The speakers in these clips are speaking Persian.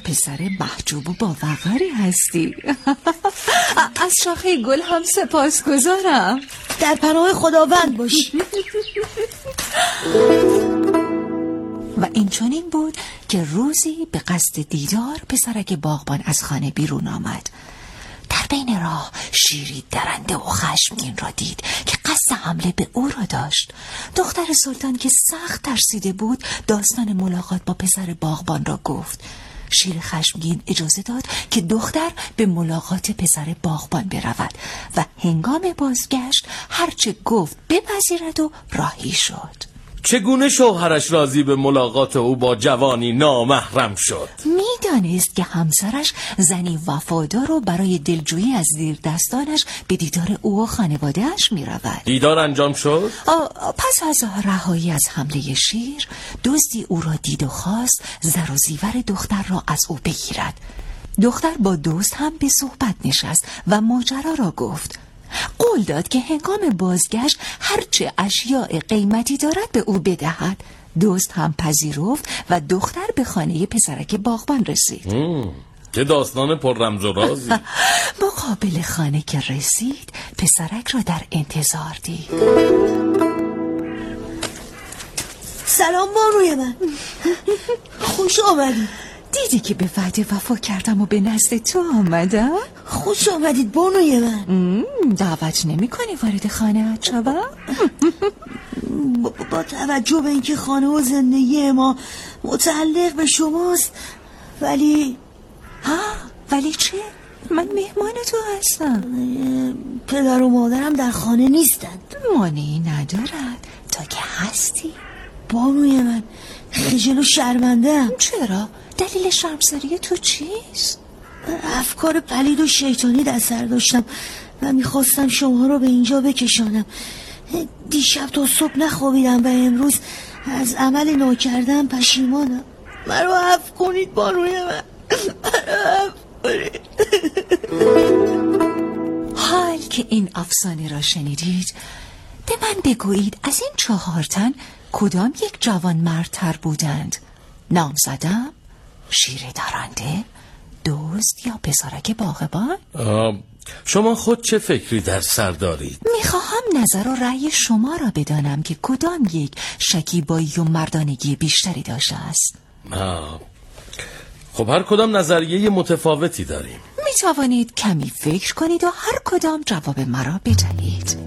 پسر محجوب و با وقاری هستی. از شاخه گل هم سپاسگزارم. در پناه خداوند باش. و این چنین بود که روزی به قصد دیدار پسرک باغبان از خانه بیرون آمد. در بین راه شیری درنده و خشمگین را دید که قصد حمله به او را داشت. دختر سلطان که سخت ترسیده بود داستان ملاقات با پسر باغبان را گفت. شیر خشمگین اجازه داد که دختر به ملاقات پسر باغبان برود و هنگام بازگشت هرچه گفت بپذیرد و راهی شد. چگونه شوهرش راضی به ملاقات او با جوانی نامحرم شد؟ میدانست که همسرش زنی وفادار و برای دلجویی از زیردستانش به دیدار او و خانواده‌اش می‌رود. دیدار انجام شد؟ پس از رهایی از حمله شیر، دزدی او را دید و خواست زر و زیور دختر را از او بگیرد. دختر با دزد هم به صحبت نشست و ماجرا را گفت. قول داد که هنگام بازگشت هرچه اشیاء قیمتی دارد به او بدهد. دزد هم پذیرفت و دختر به خانه پسرک باغبان رسید. چه داستان پر رمز و رازی. مقابل خانه که رسید پسرک را در انتظار دید. سلام بانوی من. خوش آمدید. دیدی که به وعده وفا کردم و به نزد تو آمدم؟ خوش آمدید بانوی من. دعوت نمی کنی وارد خانه شوم؟ با توجه به اینکه خانه و زندگی ما متعلق به شماست، ولی چه؟ من مهمان تو هستم. پدر و مادرم در خانه نیستند. مانعی ندارد تا که هستی. بانوی من خجل و شرمنده‌ام. چرا؟ دلیل شرمساری تو چیست؟ افکار پلید و شیطانی در سر داشتم و میخواستم شما رو به اینجا بکشانم. دیشب تا صبح نخوابیدم و امروز از عمل ناکردم پشیمانم. مرا عفو کنید بانوی من. حال که این افسانه را شنیدید، به من بگویید از این 4 تن کدام یک جوان مردتر بودند؟ نامزدم، شیر درنده، دزد یا پسرک باغبان؟ شما خود چه فکری در سر دارید؟ میخواهم نظر و رأی شما را بدانم که کدام یک شکیبایی و مردانگی بیشتری داشته است. خب هر کدام نظریه متفاوتی داریم. میتوانید کمی فکر کنید و هر کدام جواب مرا بدهید.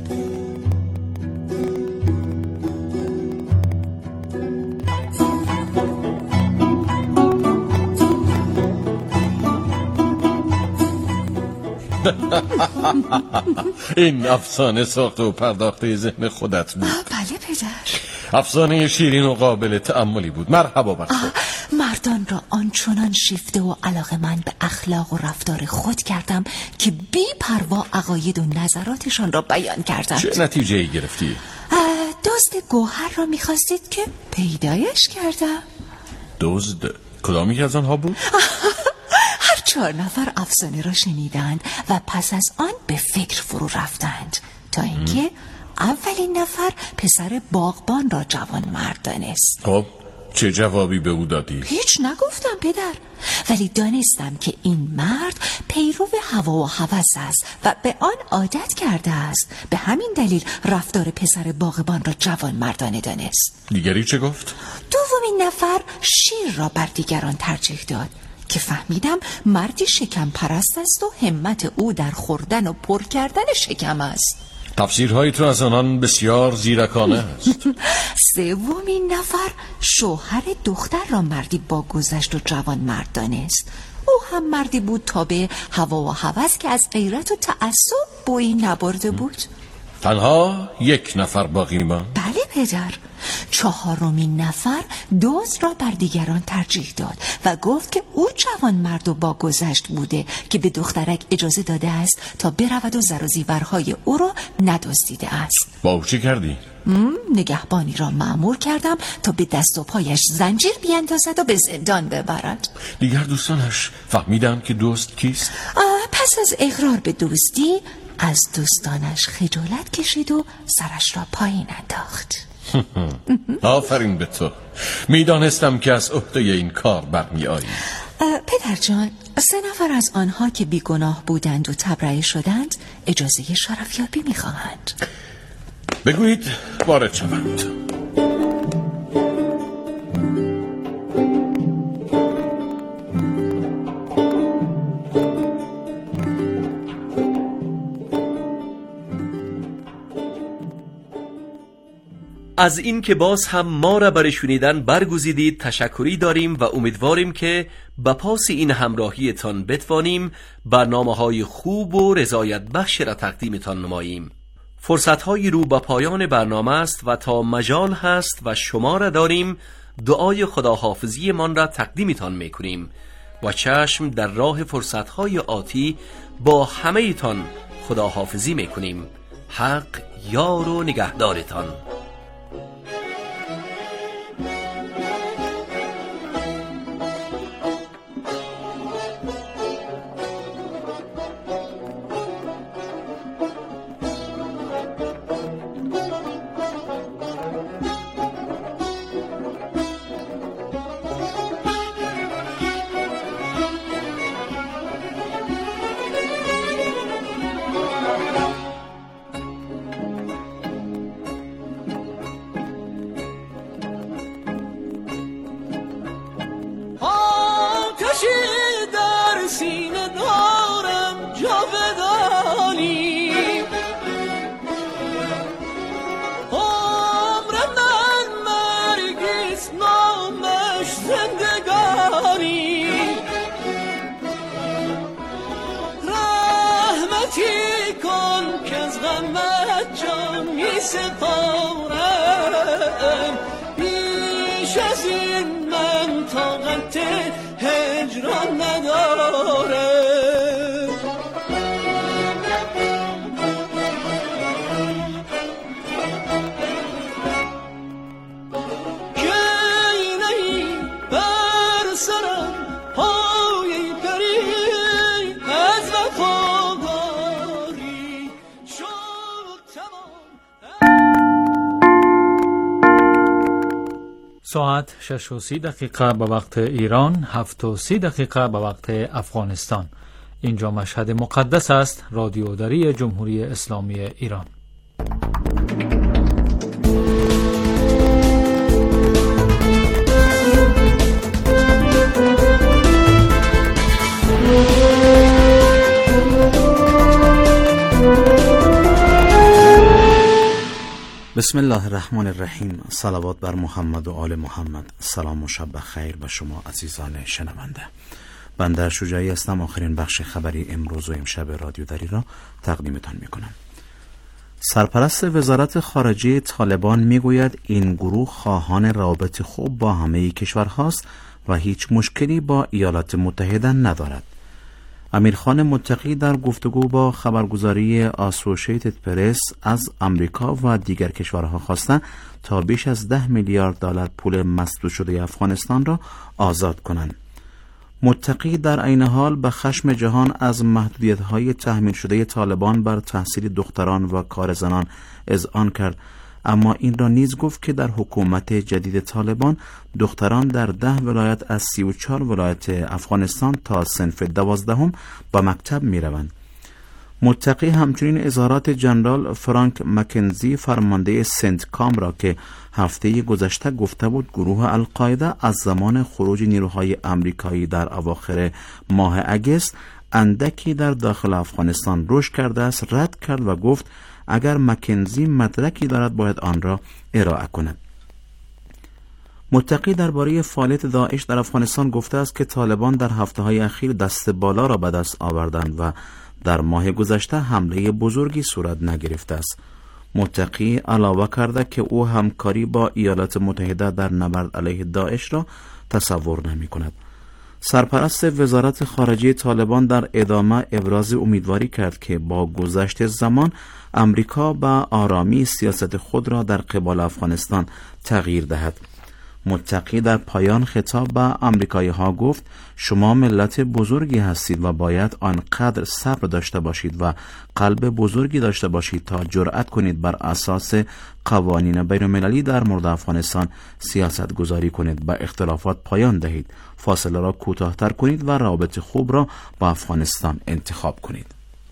این افسانه ساخته و پرداخته ذهن خودت بود؟ بله پدر. افسانه شیرین و قابل تأملی بود. مرحبا بر خود. مردان را آنچنان شیفته و علاقه من به اخلاق و رفتار خود کردم که بی پروا عقاید و نظراتشان را بیان کردم. چه نتیجه ای گرفتی؟ دزد گوهر را میخواستید که پیدایش کردم. دزد؟ کدامی از آنها بود؟ 4 نفر افسانه را شنیدند و پس از آن به فکر فرو رفتند تا اینکه اولین نفر پسر باغبان را جوان مرد دانست. خب چه جوابی به او دادی؟ هیچ نگفتم پدر، ولی دانستم که این مرد پیرو هوا و هوس است و به آن عادت کرده است. به همین دلیل رفتار پسر باغبان را جوان مردانه دانست. دیگری چه گفت؟ دومین نفر شیر را بر دیگران ترجیح داد که فهمیدم مردی شکم پرست است و همت او در خوردن و پر کردن شکم است. تفسیرهای تو از آنان بسیار زیرکانه است. سومین نفر شوهر دختر را مردی با گذشت و جوان مرد دانست. او هم مردی بود تابع هوا و هوس که از غیرت و تعصب بویی نبرده بود. تنها 1 نفر باقی ماند. بله پدر. 4مین نفر دزد را بر دیگران ترجیح داد و گفت که او جوان مرد و با گذشت بوده که به دخترک اجازه داده است تا برود و زر و زیورهای او را ندزدیده است. با او چه کردی؟ نگهبانی را مأمور کردم تا به دست و پایش زنجیر بیندازد و به زندان ببرد. دیگر دوستانش فهمیدند که دزد کیست؟ پس از اقرار به دزدی از دوستانش خجالت کشید و سرش را پایین انداخت. آفرین به تو. میدانستم که از عهده این کار برمی آیی. پدر پدر جان، 3 نفر از آنها که بیگناه بودند و تبرئه شدند اجازه شرفیابی می‌خواهند. بگویید وارد شوند. از این که باز هم ما را برای شنیدن برگزیدید تشکری داریم و امیدواریم که به پاس این همراهیتان بتوانیم برنامه‌های خوب و رضایت بخش را تقدیمتان نماییم. فرصت‌های رو به پایان برنامه است و تا مجال هست و شما را داریم دعای خداحافظی من را تقدیمتان می‌کنیم و چشم در راه فرصت‌های آتی با همه ایتان خداحافظی می‌کنیم. حق یار و نگهدارتان. سپارم بیش از این من طاقت هجران ندارم. ساعت 6:30 به وقت ایران، 7:30 به وقت افغانستان. اینجا مشهد مقدس است، رادیو دری جمهوری اسلامی ایران. بسم الله الرحمن الرحیم. صلوات بر محمد و آل محمد. سلام و شب بخیر به شما عزیزان شنونده. بنده شجاعی هستم. آخرین بخش خبری امروز و امشب رادیو دری را تقدیمتان میکنم. سرپرست وزارت خارجه طالبان میگوید این گروه خواهان روابط خوب با همه کشورهاست و هیچ مشکلی با ایالات متحده ندارد. امیرخان متقی در گفتگو با خبرگزاری آسوشیتد پرس از امریکا و دیگر کشورها خواسته تا بیش از 10 میلیارد دلار پول مسدود شده افغانستان را آزاد کنند. متقی در عین حال به خشم جهان از محدودیت‌های تحمیل شده طالبان بر تحصیل دختران و کار زنان اذعان کرد، اما این را نیز گفت که در حکومت جدید طالبان دختران در 10 ولایت از 34 ولایت افغانستان تا صنف 12 به مکتب می روند. متقی همچنین اظهارات جنرال فرانک مکنزی فرمانده سنت کام را که هفته گذشته گفته بود گروه القاعده از زمان خروج نیروهای امریکایی در اواخر ماه اگست اندکی در داخل افغانستان رشد کرده است رد کرد و گفت اگر مکنزی مدرکی دارد باید آن را ارائه کند. متقی درباره فعالیت داعش در افغانستان گفته است که طالبان در هفته‌های اخیر دست بالا را به دست آوردند و در ماه گذشته حمله بزرگی صورت نگرفته است. متقی علاوه کرده که او همکاری با ایالات متحده در نبرد علیه داعش را تصور نمی کند. سرپرست وزارت خارجه طالبان در ادامه ابراز امیدواری کرد که با گذشت زمان امریکا به آرامی سیاست خود را در قبال افغانستان تغییر دهد. متقی در پایان خطاب به آمریکایی ها گفت شما ملت بزرگی هستید و باید آنقدر صبر داشته باشید و قلب بزرگی داشته باشید تا جرأت کنید بر اساس قوانین بین المللی در مورد افغانستان سیاست گذاری کنید، به اختلافات پایان دهید، فاصله را کوتاه‌تر کنید و رابط خوب را با افغانستان انتخاب کنید.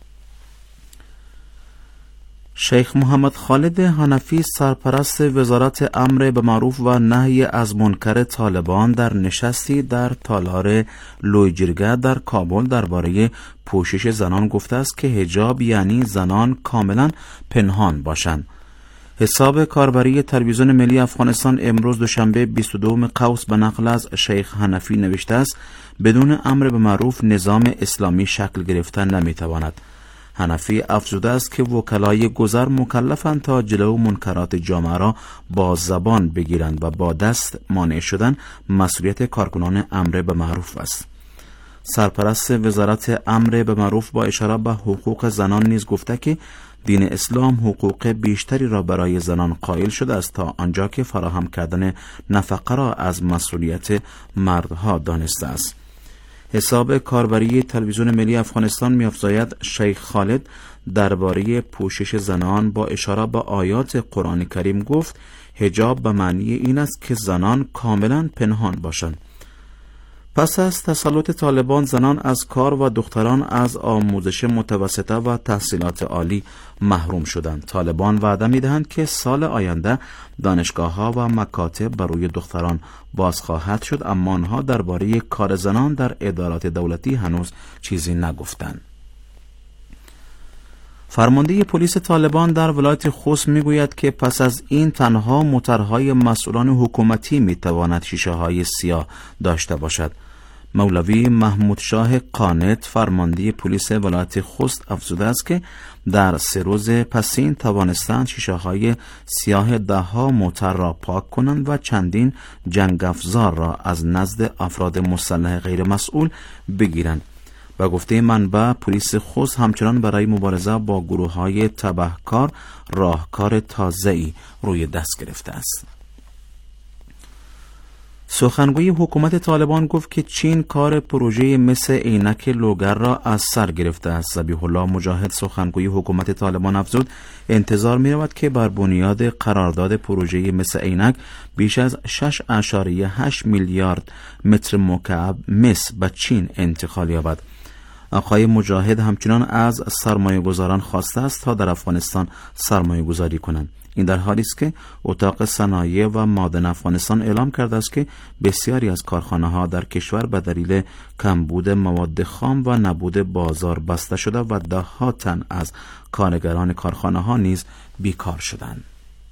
شیخ محمد خالد حنفی سرپرست وزارت امر به معروف و نهی از منکر طالبان در نشستی در تالار لویجرگه در کابل درباره پوشش زنان گفته است که حجاب یعنی زنان کاملا پنهان باشند. حساب کاربری تلویزیون ملی افغانستان امروز دوشنبه 22 قوس به نقل از شیخ حنفی نوشته است بدون امر به معروف نظام اسلامی شکل گرفتن نمیتواند. حنفی افزوده است که وکلای گذر مکلفند تا جلو منکرات جامعه را با زبان بگیرند و با دست مانع شدن مسئولیت کارکنان امر به معروف است. سرپرست وزارت امر به معروف با اشاره به حقوق زنان نیز گفته که دین اسلام حقوق بیشتری را برای زنان قائل شده است تا آنجا که فراهم کردن نفقه را از مسئولیت مردها دانسته است. حساب کاربری تلویزیون ملی افغانستان می‌افزاید شیخ خالد درباره پوشش زنان با اشاره به آیات قرآن کریم گفت حجاب به معنی این است که زنان کاملا پنهان باشند. پس از تسلط طالبان زنان از کار و دختران از آموزش متوسطه و تحصیلات عالی محروم شدند. طالبان وعده می‌دهند که سال آینده دانشگاه‌ها و مکاتب برای دختران باز خواهد شد، اما آنها درباره کار زنان در ادارات دولتی هنوز چیزی نگفتند. فرمانده پلیس طالبان در ولایت خوست میگوید که پس از این تنها موترهای مسئولان حکومتی میتواند شیشه های سیاه داشته باشد. مولوی محمود شاه قانت فرمانده پلیس ولایت خوست افزوده است که در 3 روز پسین توانستند شیشه های سیاه 10 موتر را پاک کنند و چندین جنگ افزار را از نزد افراد مسلح غیر مسئول بگیرند. و گفته منبع پلیس خوست همچنان برای مبارزه با گروه‌های تبهکار راهکار تازه‌ای روی دست گرفته است. سخنگوی حکومت طالبان گفت که چین کار پروژه مس عینک لوگر را از سر گرفته است. ذبیح الله مجاهد سخنگوی حکومت طالبان افزود انتظار می‌رود که بر بنیاد قرارداد پروژه مس عینک بیش از 6.8 میلیارد متر مکعب مس به چین انتقال یابد. آقای مجاهد همچنان از سرمایه‌گذاران خواسته است تا در افغانستان سرمایه‌گذاری کنند. این در حالی است که اتاق صنایع و معادن افغانستان اعلام کرده است که بسیاری از کارخانه‌ها در کشور به دلیل کمبود مواد خام و نبود بازار بسته شده و 10 تن از کارگران کارخانه‌ها نیز بیکار شدند.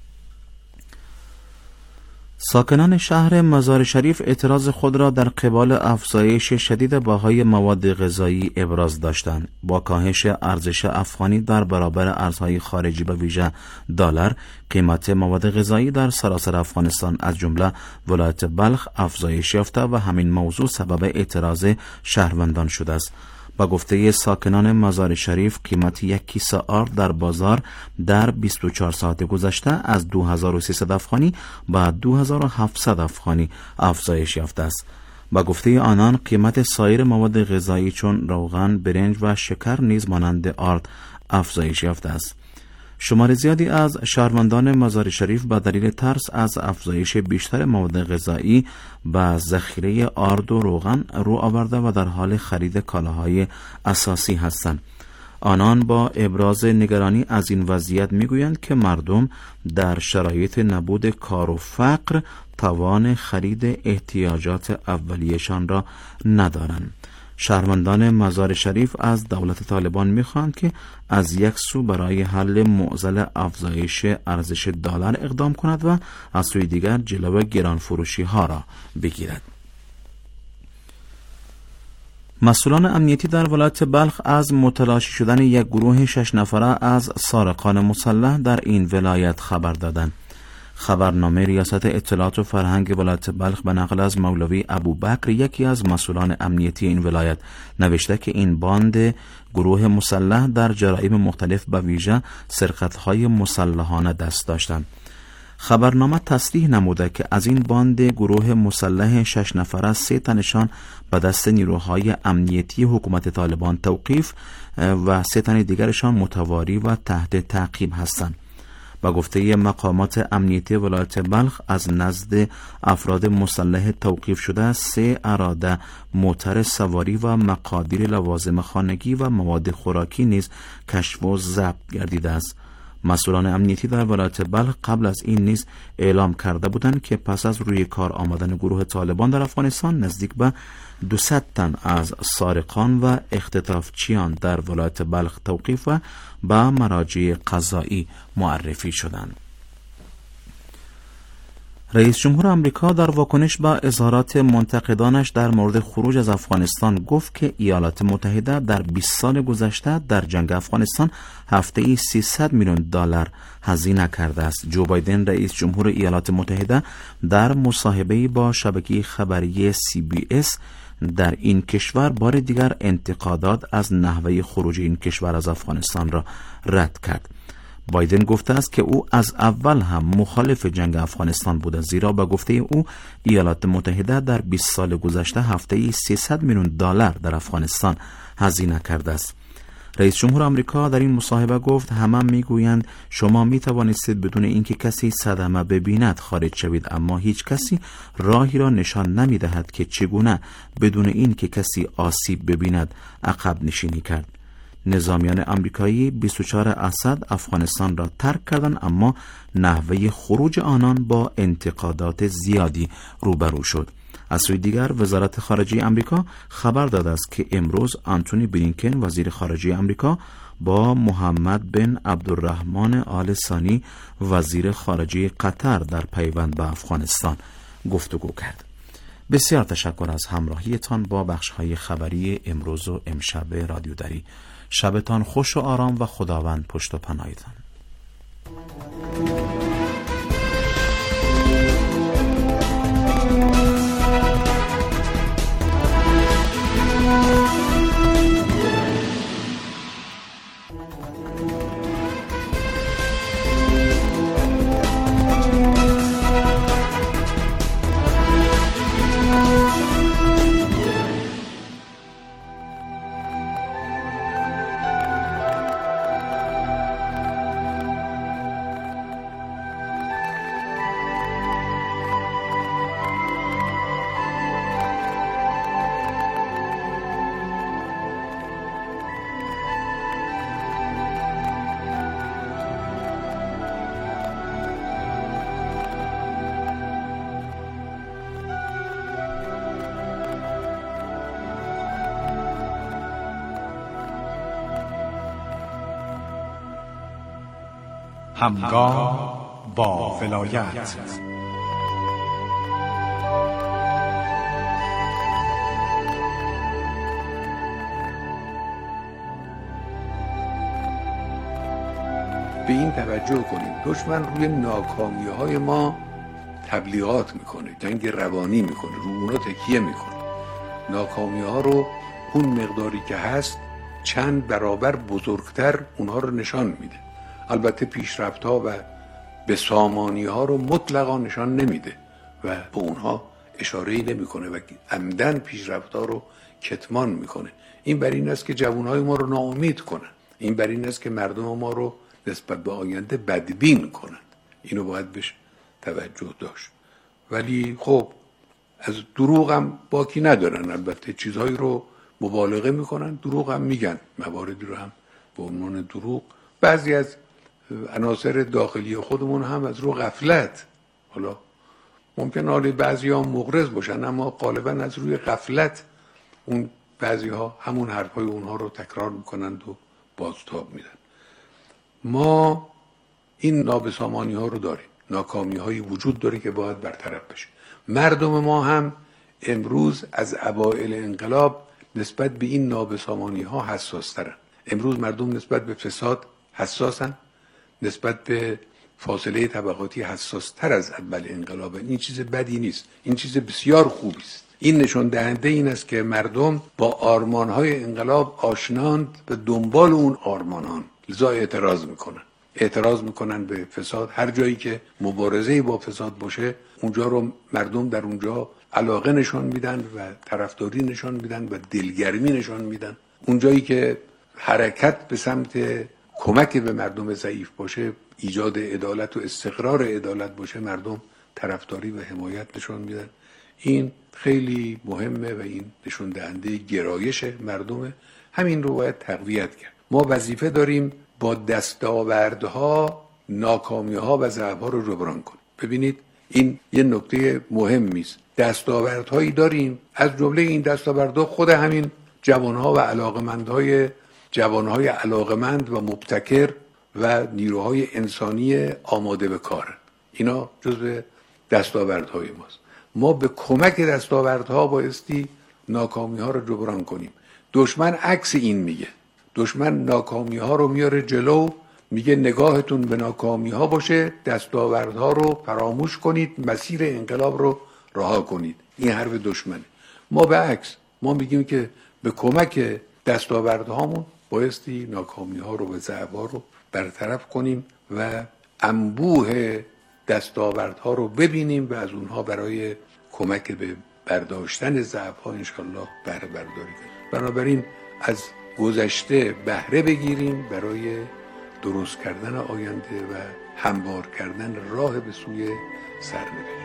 ساکنان شهر مزار شریف اعتراض خود را در قبال افزایش شدید بهای مواد غذایی ابراز داشتند. با کاهش ارزش افغانی در برابر ارزهای خارجی به ویژه دلار، قیمت مواد غذایی در سراسر افغانستان از جمله ولایت بلخ افزایش یافته و همین موضوع سبب اعتراض شهروندان شده است. با گفته ساکنان مزار شریف قیمت 1 کیسه آرد در بازار در 24 ساعت گذشته از 2300 افغانی به 2700 افغانی افزایش یافته است. با گفته آنان قیمت سایر مواد غذایی چون روغن، برنج و شکر نیز مانند آرد افزایش یافته است. شمار زیادی از شهروندان مزار شریف به دلیل ترس از افزایش بیشتر مواد غذایی به ذخیره آرد و روغن رو آورده و در حال خرید کالاهای اساسی هستند. آنان با ابراز نگرانی از این وضعیت میگویند که مردم در شرایط نبود کار و فقر توان خرید احتیاجات اولیه‌شان را ندارند. شهروندان مزار شریف از دولت طالبان می‌خواهند که از یک سو برای حل معضل افزایش ارزش دلار اقدام کند و از سوی دیگر جلو گرانفروشی ها را بگیرد. مسئولان امنیتی در ولایت بلخ از متلاشی شدن یک گروه 6 نفره از سارقان مسلح در این ولایت خبر دادند. خبرنامه ریاست اطلاعات و فرهنگ ولایت بلخ به نقل از مولوی ابوبکر یکی از مسئولان امنیتی این ولایت نوشته که این باند گروه مسلح در جرایم مختلف به ویژه سرقت‌های مسلحانه دست داشتند. خبرنامه تصریح نموده که از این باند گروه مسلح 6 نفره 3 تنشان به دست نیروهای امنیتی حکومت طالبان توقیف و 3 تن دیگرشان متواری و تحت تعقیب هستند. با گفته مقامات امنیتی ولایت بلخ از نزد افراد مسلح توقیف شده 3 اراده موتر سواری و مقادیر لوازم خانگی و مواد خوراکی نیز کشف و ضبط گردیده است. مسئولان امنیتی در ولایت بلخ قبل از این نیز اعلام کرده بودند که پس از روی کار آمدن گروه طالبان در افغانستان نزدیک به 200 تن از سارقان و اختطافچیان در ولایت بلخ توقیف و به مراجع قضایی معرفی شدند. رئیس جمهور آمریکا در واکنش به اظهارات منتقدانش در مورد خروج از افغانستان گفت که ایالات متحده در 20 سال گذشته در جنگ افغانستان هفته‌ای 300 میلیون دلار هزینه کرده است. جو بایدن رئیس جمهور ایالات متحده در مصاحبه‌ای با شبکه خبری CBS در این کشور بار دیگر انتقادات از نحوه خروج این کشور از افغانستان را رد کرد. بایدن گفته است که او از اول هم مخالف جنگ افغانستان بوده، زیرا با گفته او ایالات متحده در 20 سال گذشته هفته‌ای 300 میلیون دلار در افغانستان هزینه کرده است. رئیس جمهور آمریکا در این مصاحبه گفت همه میگویند شما می توانستید بدون اینکه کسی صدمه ببیند خارج شوید، اما هیچ کسی راهی را نشان نمی دهد که چگونه بدون اینکه کسی آسیب ببیند عقب نشینی کرد. نظامیان آمریکایی 24 اسد افغانستان را ترک کردند، اما نحوه خروج آنان با انتقادات زیادی روبرو شد. از سوی دیگر وزارت خارجه آمریکا خبر داده است که امروز آنتونی بلینکن وزیر خارجه آمریکا با محمد بن عبدالرحمن آل ثانی وزیر خارجه قطر در پیوند به افغانستان گفتگو کرد. بسیار تشکر از همراهیتان با بخش‌های خبری امروز و امشب رادیو دری. شبتان خوش و آرام و خداوند پشت و پناهتان. همگام با ولایت. به این توجه کنیم دشمن روی ناکامی‌های ما تبلیغات میکنه، جنگ روانی میکنه، رو اونا تکیه میکنه. ناکامی‌ها رو اون مقداری که هست چند برابر بزرگتر اونها رو نشان میده. البته پیشرفت‌ها و به سامانی‌ها رو مطلقا نشان نمیده و به اونها اشاره‌ای نمیکنه و عمدن پیشرفت‌ها رو کتمان میکنه. این بر این است که جوان‌های ما رو ناامید کنن. این بر این است که مردم ما رو نسبت به آینده بدبین کنند. اینو باید بهش توجه داشت. ولی خب از دروغ هم باکی ندارن، البته چیزهایی رو مبالغه میکنن، دروغ هم میگن، مواردی رو هم به عنوان دروغ. بعضی از عناصر داخلی خودمون هم از رو غفلت، حالا ممکنه بعضی ها مغرض باشن اما غالبا از روی غفلت اون بعضی ها همون حرفای اونها رو تکرار میکنند و بازتاب میدن. ما این نابسامانی ها رو داریم، ناکامی هایی وجود داره که باید برطرف بشه. مردم ما هم امروز از اوائل انقلاب نسبت به این نابسامانی ها حساس ترن. امروز مردم نسبت به فساد حساسن، نسبت به فاصله طبقاتی حساس تر از اول انقلاب. این چیز بدی نیست، این چیز بسیار خوبی است. این نشون دهنده این است که مردم با آرمان‌های انقلاب آشناند و دنبال اون آرمانان، لذا اعتراض میکنن. اعتراض میکنن به فساد. هر جایی که مبارزه با فساد باشه اونجا رو مردم در اونجا علاقه نشان میدن و طرفداری نشان میدن و دلگرمی نشان میدن. اونجایی که حرکت به سمت کمک به مردم ضعیف باشه، ایجاد عدالت و استقرار عدالت باشه، مردم طرفداری و حمایت نشان میدن. این خیلی مهمه و این نشون دهنده گرایش مردمه. همین رو باید تقویت کرد. ما وظیفه داریم با دستاوردها ناکامی‌ها و ضعف‌ها رو جبران کنیم. ببینید این یه نکته مهمی است. دستاوردهایی داریم، از جمله این دستاوردها خود همین جوانها و جوانهای علاقمند و مبتکر و نیروهای انسانی آماده به کار. اینا جزو دستاوردهای ماست. ما به کمک دستاوردها بایستی ناکامی‌ها رو جبران کنیم. دشمن عکس این میگه. دشمن ناکامی‌ها رو میاره جلو، میگه نگاهتون به ناکامی‌ها باشه، دستاوردها رو فراموش کنید، مسیر انقلاب رو رها کنید. این حرف دشمنه. ما به عکس، ما میگیم که به کمک دستاوردهامون بایستی ناکامی‌ها رو و ضعف‌ها رو برطرف کنیم و انبوه دستاوردها رو ببینیم و از اونها برای کمک به برداشتن ضعف‌ها انشالله بهره برداری کنیم. بنابراین از گذشته بهره بگیریم برای درست کردن آینده و هموار کردن راه به سوی سرنوشت.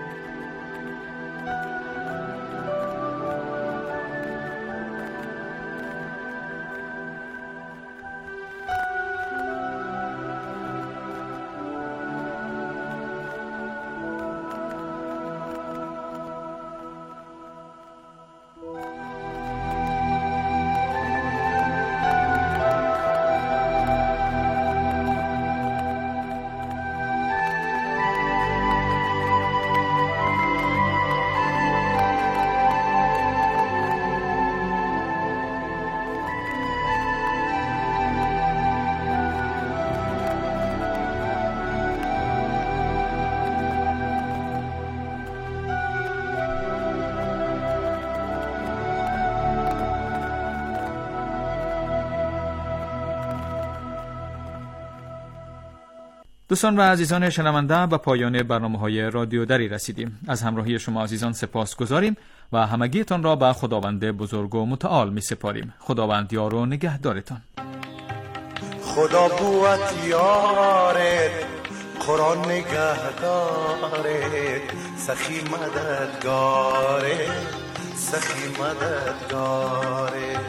دوستان و عزیزان شنونده، به پایان برنامه‌های رادیو دری رسیدیم. از همراهی شما عزیزان سپاسگزاریم و همگیتان را به خداوند بزرگ و متعال می‌سپاریم. خداوند یار و نگهدارتان. خدا بوت یارت، قرآن نگهدارت، سخی مددگارت، سخی مددگارت.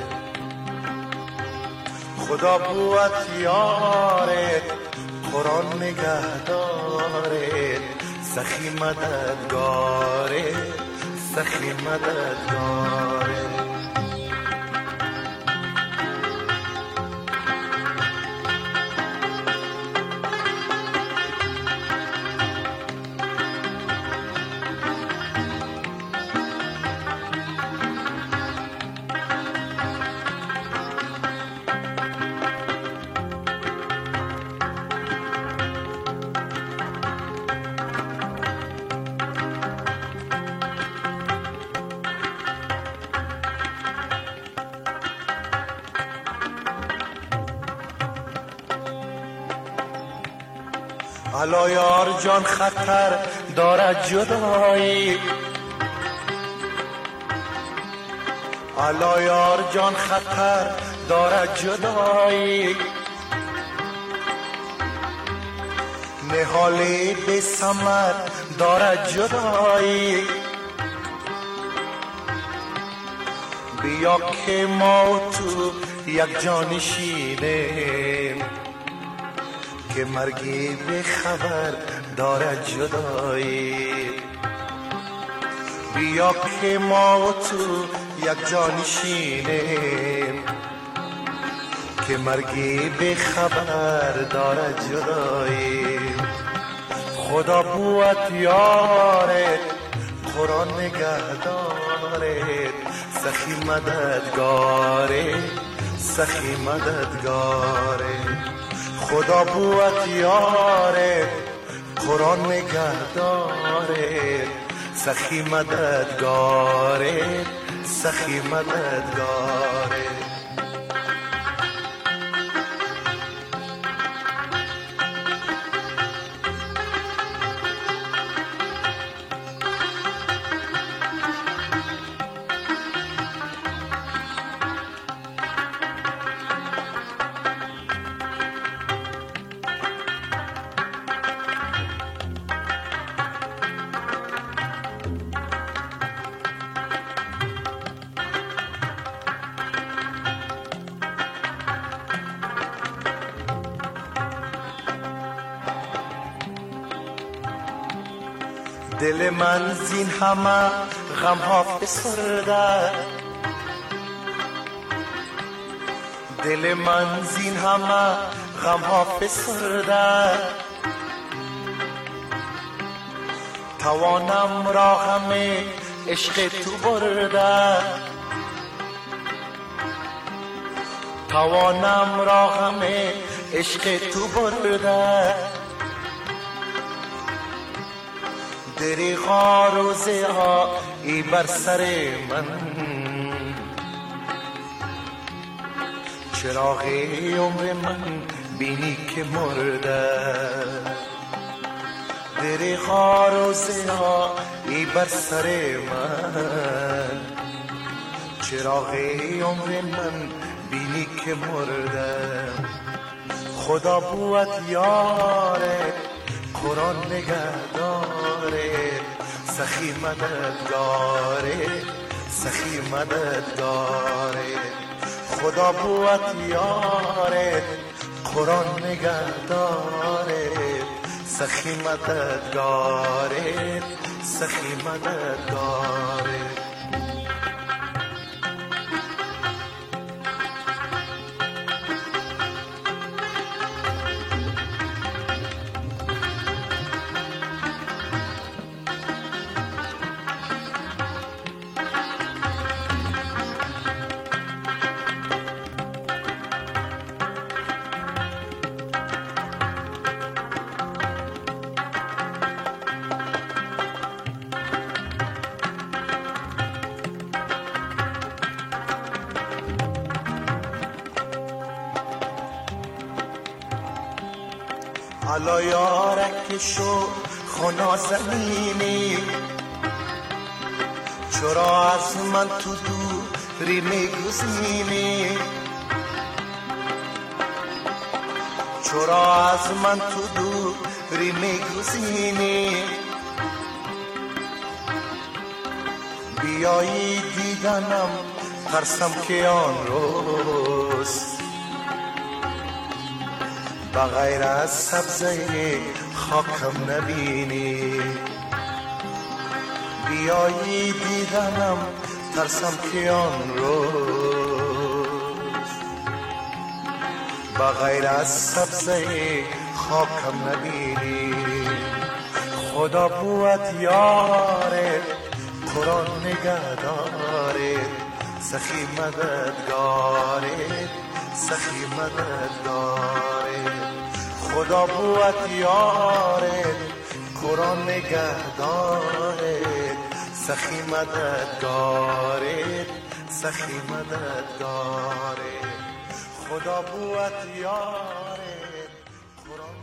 خدا بوت یارت، قرآن نگهدارت، سخی مددگارت، سخی مددگارت. الا یار جان خطر دارد جدایی، الا یار جان خطر دارد جدایی، نهالی به ثمر دارد جدایی. بیا که ما تو یک جانشینیم، که مرگی به خبر دارد جدایی. بیا که ما تو یک جانشینیم، که مرگی به خبر دارد جدایی. خدا بوت یارت، قرآن نگهدارت، سخی مددگارت، سخی مددگارت. خدا بوت یارت، قرآن نگهدارت، سخی مددگارت، سخی مددگارت. دل من زین همه غم ها فسرده، دل من زین همه غم ها فسرده، توانم را همه عشق تو برده، توانم را همه عشق تو برده، دریغا روزه ها ای بر سر من، چراغ عمر من بینی که مرده، دریغا روزه ها ای بر سر من، چراغ عمر من بینی که مرده. خدا بوت یاره قرآن نگهداره، سخی مددگاره، سخی مددگاره. خدا بوت یاره قرآن نگهداره، سخی مددگاره، سخی مددگاره. حالا یارک شو خنا زمینی، چرا از من تو دوری میگزینی، چرا از من تو دوری میگزینی، بیایی دیدنم ترسم که آن روز بغیر از سبزه خاکم نبینی، بیایی دیدنم ترسم که آن روز بغیر از سبزه خاکم نبینی. خدا بوت یاره قرآن نگهداره، سخی مددگاره، سخی مددگاره. خدا بوت یاره قرآن نگهداره، سخی مددگاره، سخی مددگاره. خدا بوت یاره قرآن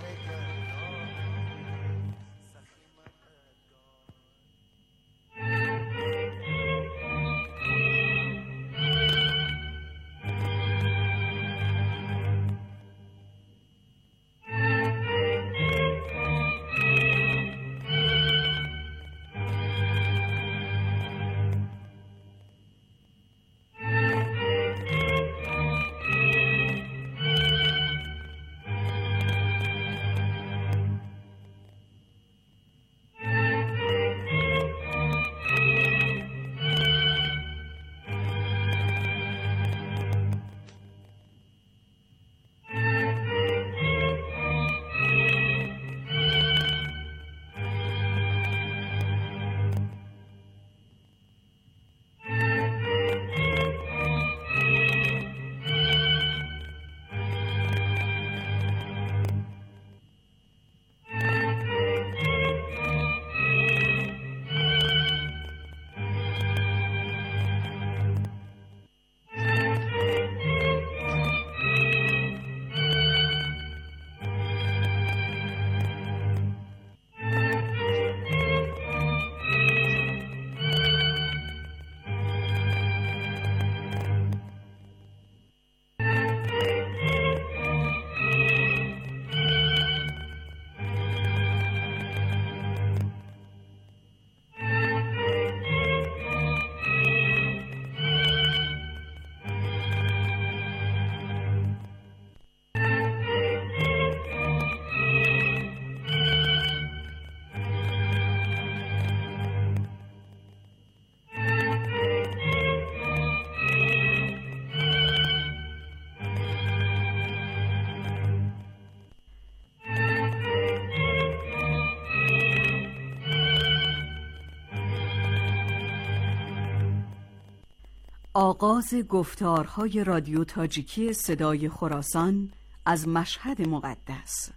آغاز گفتارهای رادیو تاجیکی صدای خراسان از مشهد مقدس.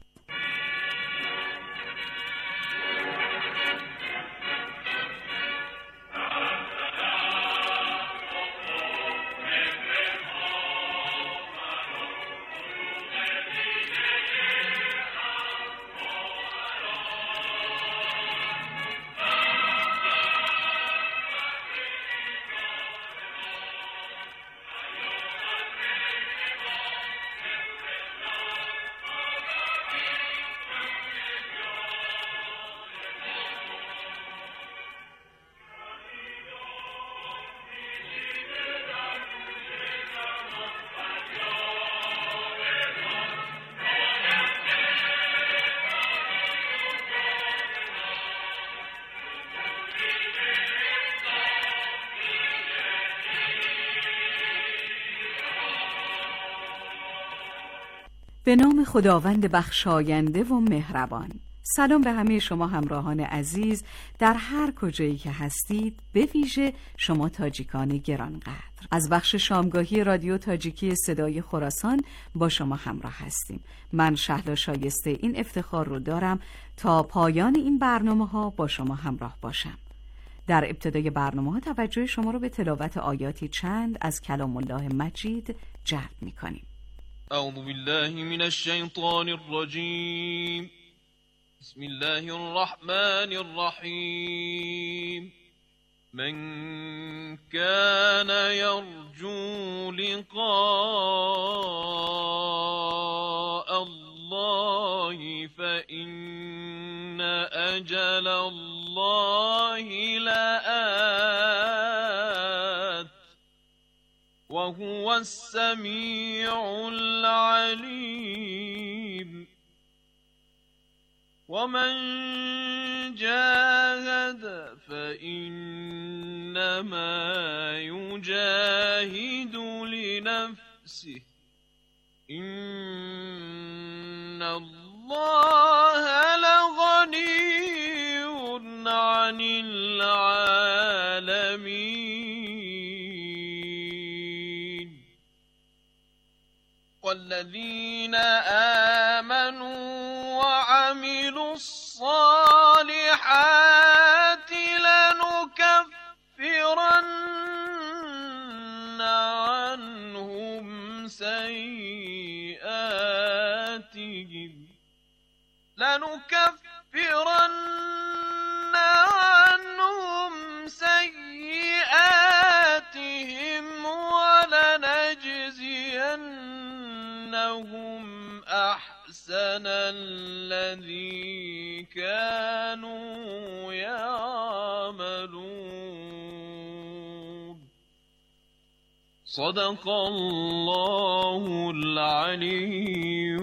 به نام خداوند بخشاینده و مهربان. سلام به همه شما همراهان عزیز در هر کجایی که هستید، به ویژه شما تاجیکان گرانقدر. از بخش شامگاهی رادیو تاجیکی صدای خراسان با شما همراه هستیم. من شهلا شایسته این افتخار رو دارم تا پایان این برنامه‌ها با شما همراه باشم. در ابتدای برنامه‌ها توجه شما رو به تلاوت آیاتی چند از کلام الله مجید جلب می‌کنیم. اعوذ بالله من الشیطان الرجیم. بسم الله الرحمن الرحیم. من كان يرجو لقاء الله فإن أجل الله لآت وهو السميع العليم. ومن جاهد فإنما يجاهد لنفسه إن الله لغني عن العالمين. والذين آمنوا وعملوا الصالحات لنكفرن عنهم سيئاتهم ولنجزينهم أحسن الذي كانوا يعملون. صدق الله العلي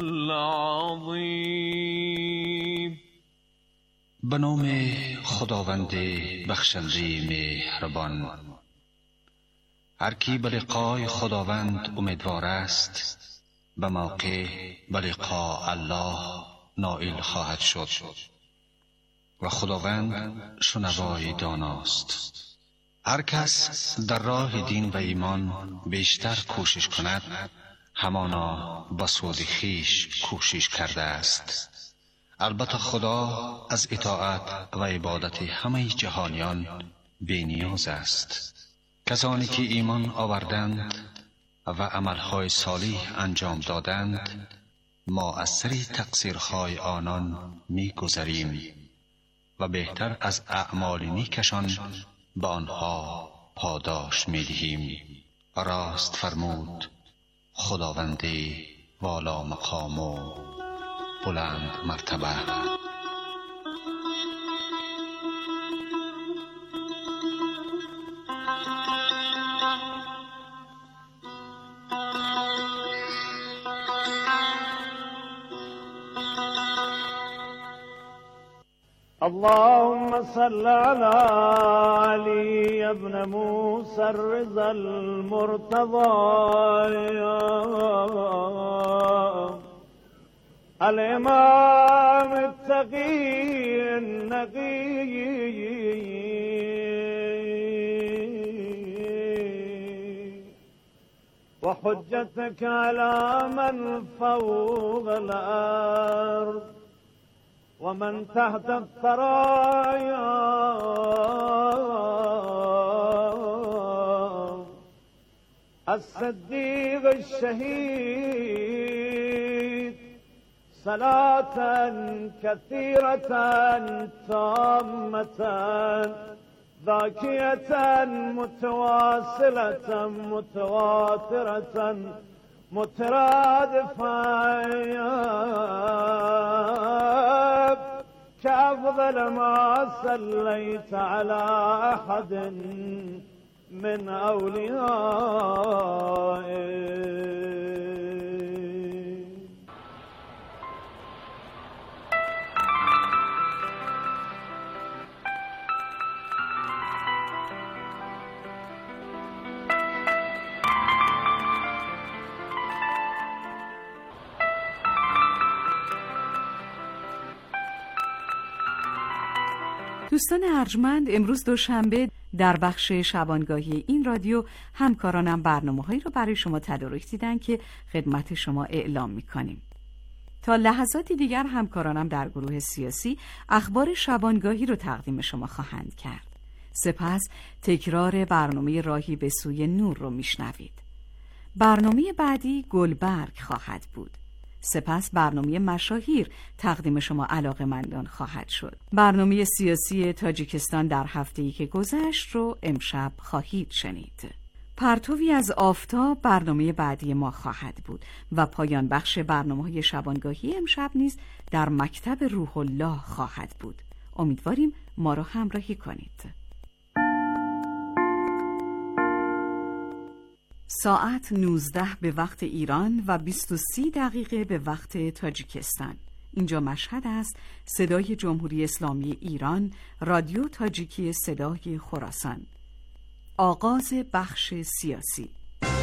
العظيم. به نام خداوند بخشنده مهربان. هر کی به لقای خداوند امیدوار است به موقع به لقاء الله نائل خواهد شد و خداوند شنوای داناست. هر کس در راه دین و ایمان بیشتر کوشش کند، همانا به سود خویش کوشش کرده است. البته خدا از اطاعت و عبادت همه جهانیان بی نیاز است. کسانی که ایمان آوردند و عملهای صالح انجام دادند، ما از سر تقصیرهای آنان می گذریم و بهتر از اعمال نیکشان به آنها پاداش می دهیم. راست فرمود خداوند والا مقام و بلند مرتبه. اللهم صل على علي ابن موسى الرضا المرتضى الإمام التقي النقي وحجتك على من فوق الأرض ومن تحت الثرايا الصديق الشهيد صلاة كثيرة تامة ذاكية متواصلة متواترة مترادفة كأفضل ما صليت على أحد من أوليائك. دوستان ارجمند، امروز دوشنبه در بخش شبانگاهی این رادیو همکارانم برنامه‌هایی رو برای شما تدارک دیدن که خدمت شما اعلام می‌کنیم. تا لحظاتی دیگر همکارانم در گروه سیاسی اخبار شبانگاهی رو تقدیم شما خواهند کرد. سپس تکرار برنامه راهی به سوی نور رو میشنوید. برنامه بعدی گلبرگ خواهد بود. سپس برنامه مشاهیر تقدیم شما علاقه‌مندان خواهد شد. برنامه سیاسی تاجیکستان در هفته‌ای که گذشت رو امشب خواهید شنید. پرتوی از آفتاب برنامه بعدی ما خواهد بود و پایان بخش برنامه‌های شبانگاهی امشب نیز در مکتب روح الله خواهد بود. امیدواریم ما را همراهی کنید. ساعت 19 به وقت ایران و 23 دقیقه به وقت تاجیکستان. اینجا مشهد است. صدای جمهوری اسلامی ایران، رادیو تاجیکی صدای خراسان. آغاز بخش سیاسی.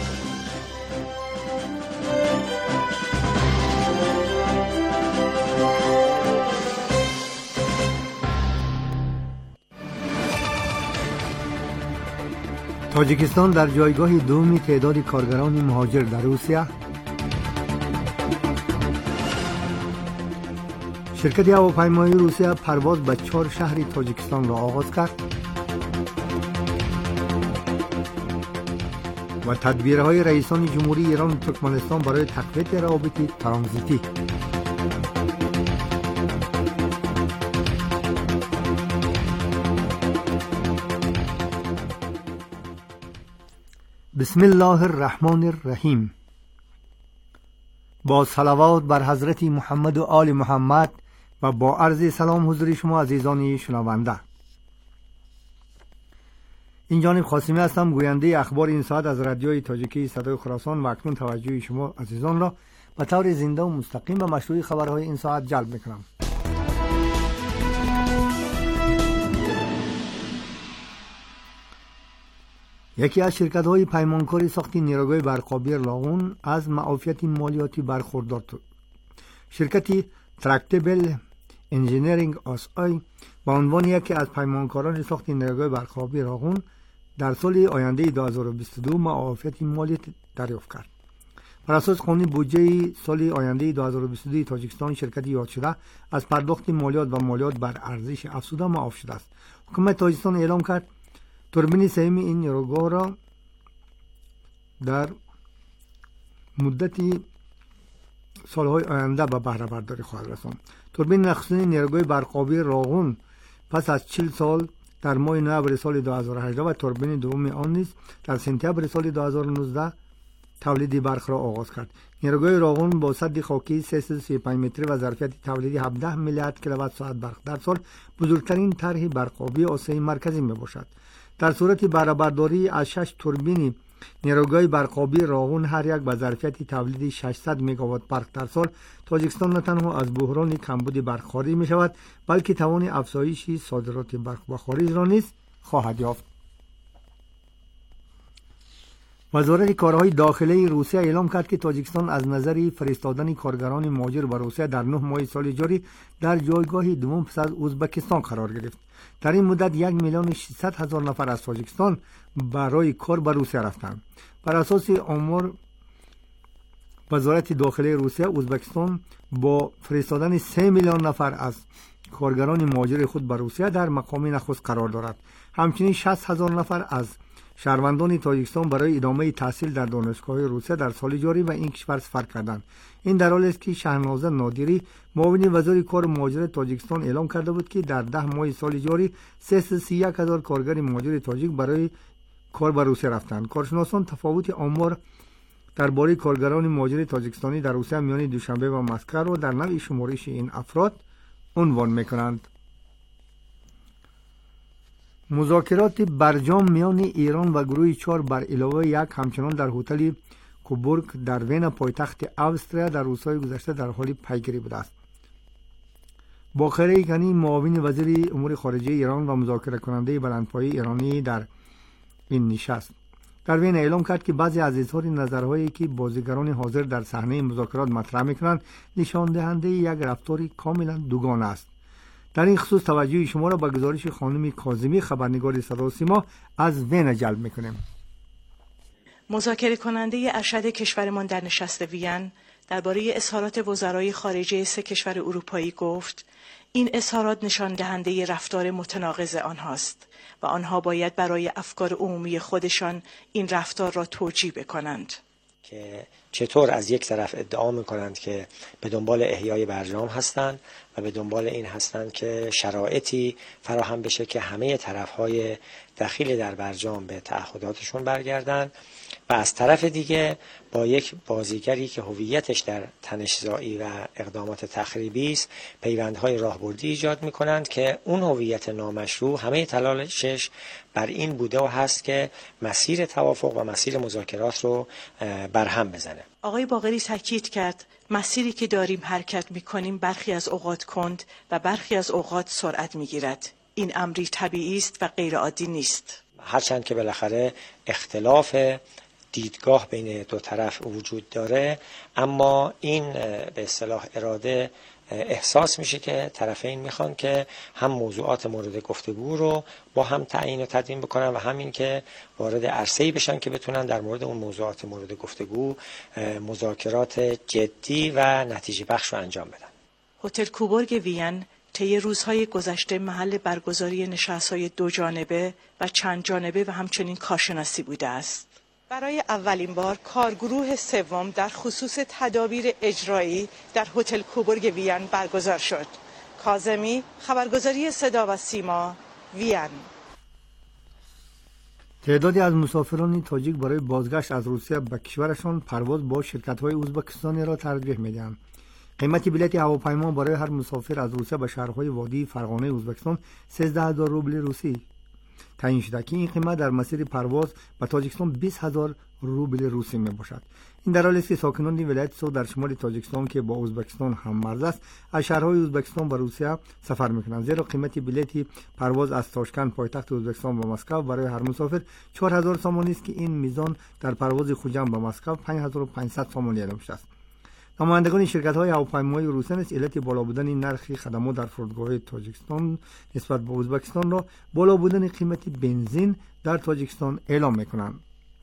تاجیکستان در جایگاه دوم تعداد کارگران مهاجر در روسیه. شرکت هواپیمایی روسیه پرواز به 4 شهر تاجیکستان را آغاز کرد و تدبیرهای رئیسان جمهوری ایران و ترکمنستان برای تقویت روابط ترانزیتی. بسم الله الرحمن الرحیم. با صلوات بر حضرت محمد و آل محمد و با عرض سلام حضور شما عزیزان شنونده. این جانب خاصمی هستم، گوینده اخبار این ساعت از رادیوی تاجیکی صدای خراسان و اکنون توجه شما عزیزان را به طور زنده و مستقیم و مشروع خبرهای این ساعت جلب میکنم. یکی از شرکت‌های پیمانکاری ساخت نیروگاه برق‌آبی لاغون از معافیت مالیاتی برخوردار شد. شرکت ترکتبل انجینیرینگ آس آی با عنوان یکی از پیمانکاران ساخت نیروگاه برق‌آبی لاغون در سال آینده 2022 معافیت مالیاتی دریافت کرد. بر اساس قانون بودجه سال آینده 2022 تاجیکستان شرکت یاد شده از پرداخت مالیات و مالیات بر ارزش افزوده معاف شده است. حکومت تاجیکستان اعلام کرد توربین سه‌م این نیروگاه را در مدت سالهای آینده به بهره برداری خواهد رساند. توربین نخستین نیروگاه برق‌آبی راغون پس از 40 سال در ماه نوامبر سال 2018 و توربین دوم آن نیز در سپتامبر سال 2019 تولید برق را آغاز کرد. نیروگاه راغون با سد خاکی 335 متری و ظرفیت تولید 17 میلیارد کیلووات ساعت برق در سال بزرگترین طرح برق‌آبی آسیای مرکزی میباشد. در صورت بهره برداری از 6 توربین نیروگاه برق‌آبی راغون هر یک با ظرفیت تولید 600 مگاوات برق در سال، تاجیکستان نه تنها از بحران کمبود برق خارج می شود بلکه توان افزایش صادرات برق به خارج را نیز خواهد یافت. وزارت کارهای داخلی روسیه اعلام کرد که تاجیکستان از نظر فرستادن کارگران مهاجر به روسیه در 9 ماه سال جاری در جایگاه دوم پس از ازبکستان قرار گرفت. در این مدت 1,600,000 نفر از تاجیکستان برای کار به روسیه رفتند. بر اساس آمار وزارت داخلی روسیه ازبکستان با فرستادن 3 میلیون نفر از کارگران مهاجر خود به روسیه در مقام نخست قرار دارد. همچنین 60,000 نفر از شهروندان تاجیکستان برای ادامه تحصیل در دانشگاه روسیه در سال جاری و این کشور سفر کردند. این در حالی است که شهنازه نادری معاون وزیر کار مهاجر تاجیکستان اعلام کرده بود که در 10 ماه سال جاری 331,000 کارگر مهاجر تاجیک برای کار به روسیه رفتند. کارشناسان تفاوت آمار درباره کارگران مهاجر تاجیکستانی در روسیه میان دوشنبه و مسکو را در نوع شمارش این افراد عنوان میکنند. مذاکرات برجام میان ایران و گروه 4 بر علاوه 1 همچنان در هتل کوبورگ در وین پایتخت اوستریا در روزهای گذشته در حال پیگیری بوده است. باقر ایکنی معاون وزیر امور خارجه ایران و مذاکره کننده بلندپایه ایرانی در این نشست در وین اعلام کرد که بعضی از اظهار نظرهایی که بازیگران حاضر در صحنه مذاکرات مطرح میکنند نشان دهنده یک رفتار کاملا دوگانه است. در این خصوص توجه شما را به گزارش خانم کاظمی خبرنگار صدا و سیما از وین جلب میکنیم. مذاکره کننده ارشد کشورمان در نشست وین درباره اظهارات وزرای خارجه 3 کشور اروپایی گفت این اظهارات نشان دهنده رفتار متناقض آنهاست و آنها باید برای افکار عمومی خودشان این رفتار را توجیه بکنند. که چطور از یک طرف ادعا میکنند که به دنبال احیای برجام هستند و به دنبال این هستند که شرایطی فراهم بشه که همه طرفهای دخیل در برجام به تعهداتشون برگردند و از طرف دیگه با یک بازیگری که هویتش در تنش‌زایی و اقدامات تخریبی است پیوندهای راهبردی ایجاد میکنند که اون هویت نامشروع همه تلاشش بر این بوده و هست که مسیر توافق و مسیر مذاکرات رو برهم بزنه. آقای باقری تاکید کرد مسیری که داریم حرکت میکنیم برخی از اوقات کند و برخی از اوقات سرعت میگیرد. این امری طبیعی است و غیر عادی نیست. هرچند که بالاخره اختلاف دیدگاه بین دو طرف وجود داره، اما این به اصطلاح اراده احساس میشه که طرفین میخوان که هم موضوعات مورد گفتگو رو با هم تعیین و تدوین بکنن و همین که وارد عرصه‌ای بشن که بتونن در مورد اون موضوعات مورد گفتگو مذاکرات جدی و نتیجه بخش رو انجام بدن. هتل کوبورگ وین طی روزهای گذشته محل برگزاری نشست‌های 2 جانبه و چند جانبه و همچنین کارشناسی بوده است. برای اولین بار کارگروه 3 در خصوص تدابیر اجرایی در هتل کوبورگ وین برگزار شد. کاظمی، خبرگزاری صدا و سیما، وین. تعدادی از مسافران تاجیک برای بازگشت از روسیه به کشورشان پرواز با شرکت‌های ازبکستانی را ترجیح می‌دهند. قیمت بلیط هواپیما برای هر مسافر از روسیه به شهرهای وادی فرغانه ازبکستان 13,000 روبل روسی تعیین شده که این قیمت در مسیر پرواز به تاجیکستان 20,000 روبل روسی می باشد. این در حالی است که ساکنان ولایت سو در شمال تاجیکستان که با ازبکستان هم مرز است از شهرهای ازبکستان به روسیه سفر می‌کنند، زیرا قیمت بلیط پرواز از تاشکند پایتخت ازبکستان به مسکو برای هر مسافر 4,000 سومانی است که این میزان در پرواز خوجند به مسکو 5,500 سومانی اعلام شده است. نمایندگان شرکت‌های هواپیمایی روسیه نیز علت بالا بودن نرخ خدمات در فرودگاه‌های تاجیکستان نسبت به ازبکستان را بالا بودن قیمت بنزین در تاجیکستان اعلام می‌کنند.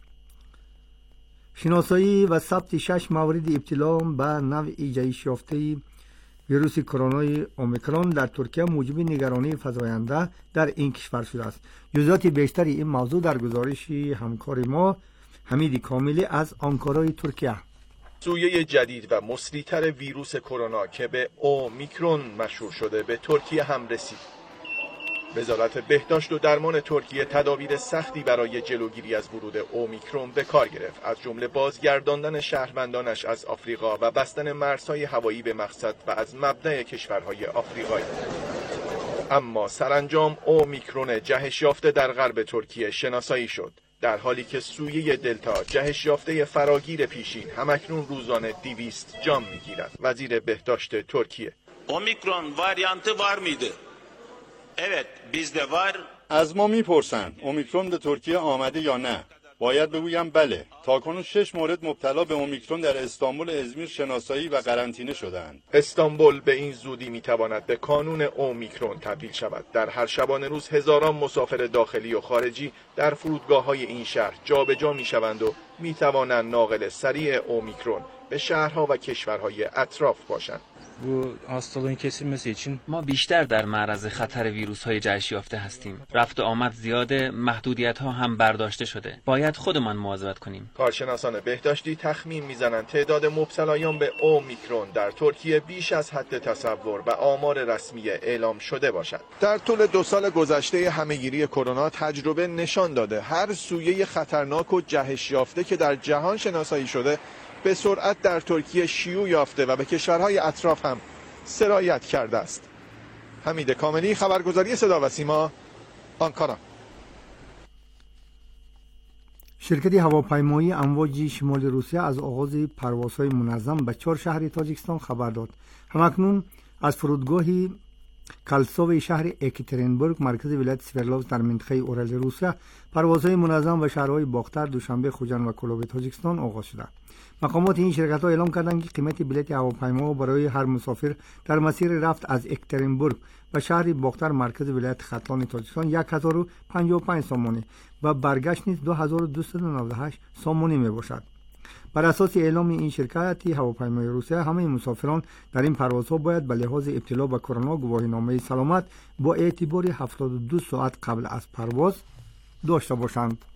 شناسایی و ثبت 6 مورد ابتلا به نوع جهش یافته ویروس کرونا اومیکرون در ترکیه موجب نگرانی فزاینده در این کشور شده است. جزئیات بیشتری این موضوع در گزارش همکار ما حمید کاملی از آنکارای ترکیه. سویه جدید و مسریع‌تر ویروس کرونا که به اومیکرون مشهور شده به ترکیه هم رسید. وزارت بهداشت و درمان ترکیه تدابیر سختی برای جلوگیری از ورود اومیکرون به کار گرفت، از جمله بازگرداندن شهروندانش از آفریقا و بستن مرزهای هوایی به مقصد و از مبدأ کشورهای آفریقایی. اما سرانجام اومیکرون جهش یافته در غرب ترکیه شناسایی شد، در حالی که سویه دلتا جهش یافته فراگیر پیشین همکنون روزانه 200 جان میگیرد. وزیر بهداشت ترکیه: اومیکرون واریانتی var mıydı? Evet, bizde var. از ما میپرسن اومیکرون به ترکیه آمده یا نه. باید بگویم بله، تاکنون 6 مورد مبتلا به اومیکرون در استانبول ازمیر شناسایی و قرنطینه شدند. استانبول به این زودی میتواند به کانون اومیکرون تبدیل شود. در هر شبانه روز هزاران مسافر داخلی و خارجی در فرودگاه‌های این شهر جابجا میشوند و میتوانند ناقل سریع اومیکرون به شهرها و کشورهای اطراف باشند. Bu hastalığın kesilmesi için ما بیشتر در معرض خطر ویروس‌های جهش یافته هستیم. رفت و آمد زیاده، محدودیت‌ها هم برداشته شده. باید خودمان مواظبت کنیم. کارشناسان بهداشتی تخمین میزنند تعداد مبتلایان به اومیکرون در ترکیه بیش از حد تصور و آمار رسمی اعلام شده باشد. در طول 2 سال گذشته همه‌گیری کرونا تجربه نشان داده هر سویه خطرناک و جهش یافته که در جهان شناسایی شده به سرعت در ترکیه شیوع یافته و به کشورهای اطراف هم سرایت کرده است. حمید کاملی، خبرگزاری صدا و سیما، آنکارا. شرکت هواپیمایی امواج شمال روسیه از آغاز پروازهای منظم به 4 شهر تاجیکستان خبر داد. همکنون از فرودگاهی کالسوی شهر اکاترینبورگ مرکز ولایت سوردلوفسک در منطقه اورال روسیه پروازهای منظم به شهرهای باختر، دوشنبه، خوجند و کلوب تاجیکستان آغاز شده. مقامات این شرکت‌ها اعلام کردند که قیمت بلیط هواپیما برای هر مسافر در مسیر رفت از اکاترینبورگ و شهر باختر مرکز ولایت ختلان تاجیکستان 1055 سامانی و برگشت نیز 2298 سامانی میباشد. بر اساس اعلام این شرکت هواپیمای روسیه همه مسافران در این پروازها باید به لحاظ ابتلا به کرونا گواهینامه سلامت با اعتبار 72 ساعت قبل از پرواز داشته باشند.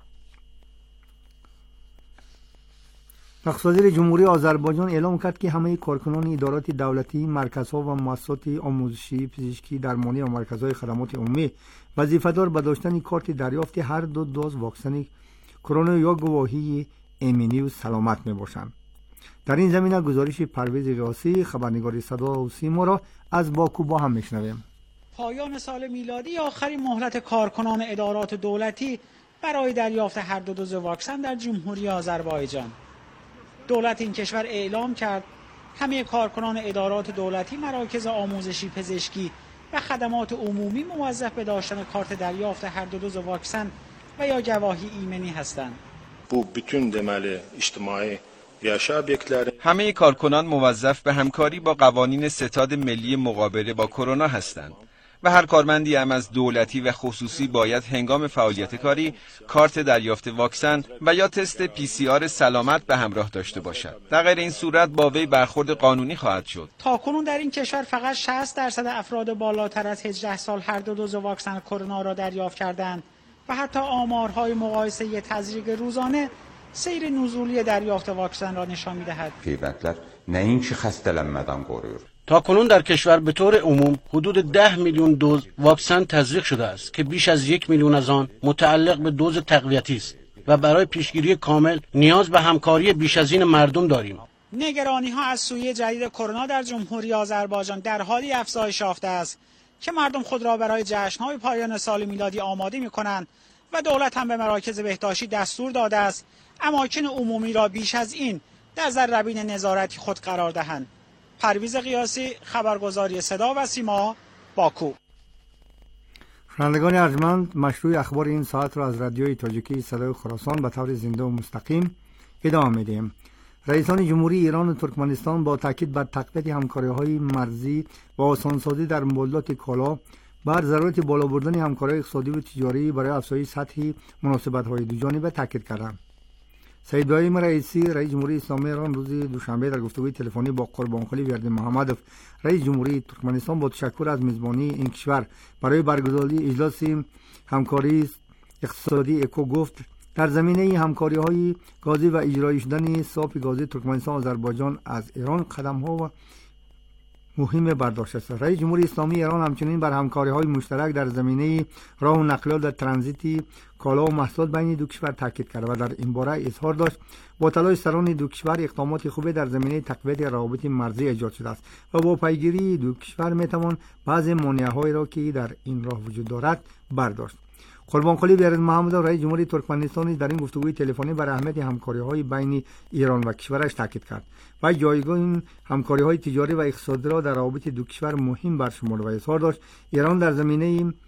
نخست وزیر جمهوری آذربایجان اعلام کرد که همه کارکنان ادارات دولتی، مرکزها و مؤسسات آموزشی، پزشکی، درمانی و مرکزهای خدمات عمومی وظیفه‌دار به داشتن کارت دریافت هر 2 دوز واکسن کرونا یا گواهی ایمنی و سلامت میباشند. در این زمینه گزارش پرویز قیاسی، خبرنگار صدا و سیما را از باکو با هم میشنویم. پایان سال میلادی آخرین مهلت کارکنان ادارات دولتی برای دریافت هر 2 دوز واکسن در جمهوری آذربایجان. دولت این کشور اعلام کرد همه کارکنان ادارات دولتی، مراکز آموزشی، پزشکی و خدمات عمومی موظف به داشتن کارت دریافت هر 2 دوز واکسن و یا گواهی ایمنی هستند. Bu bütün deməli ictimai yaşa obyektləri همه کارکنان موظف به همکاری با قوانین ستاد ملی مقابله با کرونا هستند و هر کارمندی هم از دولتی و خصوصی باید هنگام فعالیت کاری کارت دریافت واکسن و یا تست PCR سلامت به همراه داشته باشد. در غیر این صورت با وی برخورد قانونی خواهد شد. تاکنون در این کشور فقط 60% افراد بالاتر از 18 سال هر 2 دوز واکسن کرونا را دریافت کردند و حتی آمارهای مقایسه تزریق روزانه سیر نزولی دریافت واکسن را نشان می‌دهد. پیوندlər nəinki xəstələnmədən qoruyur. تاکنون در کشور به طور عموم حدود 10 میلیون دوز واکسن تزریق شده است که بیش از 1 میلیون از آن متعلق به دوز تقویتی است و برای پیشگیری کامل نیاز به همکاری بیش از این مردم داریم. نگرانی‌ها از سویه جدید کرونا در جمهوری آذربایجان در حالی افزایش یافته است که مردم خود را برای جشن‌های پایان سال میلادی آماده می‌کنند و دولت هم به مراکز بهداشتی دستور داده است اماکن عمومی را بیش از این در ذره‌بین نظارتی خود قرار دهند. پرویز قیاسی، خبرگزاری صدا و سیما، باکو. شنوندگان ارجمند، مشروع اخبار این ساعت را از رادیوی تاجیکی صدای خراسان به طور زنده و مستقیم ادامه میدیم. رئیسان جمهوری ایران و ترکمنستان با تاکید بر تقویت همکاری‌های مرزی و آسانسازی در مولدات کالا بر ضرورت بالا بردن همکاری اقتصادی و تجاری برای افزایش سطح مناسبت‌های دوجانبه تاکید کردند. سید ابراهیم رئیسی رئیس جمهوری اسلامی ایران روز دوشنبه در گفتگوی تلفنی با قربانقلی بردیمحمدوف رئیس جمهوری ترکمنستان با تشکر از میزبانی این کشور برای برگزاری اجلاس همکاری اقتصادی اکو گفت در زمینه همکاری‌های گازی و اجرایی شدن صاف گازی ترکمنستان و آذربایجان از ایران قدم‌ها مهم برداشته است. رئیس جمهوری اسلامی ایران همچنین بر همکاری‌های مشترک در زمینه راه و نقلیات و ترانزیت کالا و محصولات بین دو کشور تاکید کرد و در این باره اظهار داشت با تلاش سران دو کشور اقدامات خوبی در زمینه تقویت روابط مرزی ایجاد شده است و با پیگیری دو کشور میتوان بعضی مانع‌هایی را که در این راه وجود دارد برداشت. قربانقلی بردیمحمدوف رئیس جمهوری ترکمنستان در این گفتگوی تلفنی بر اهمیت همکاری‌های بین ایران و کشورش تاکید کرد و جایگاه این همکاری‌های تجاری و اقتصادی را در روابط دو کشور مهم برشمرد و اظهار داشت ایران در زمینه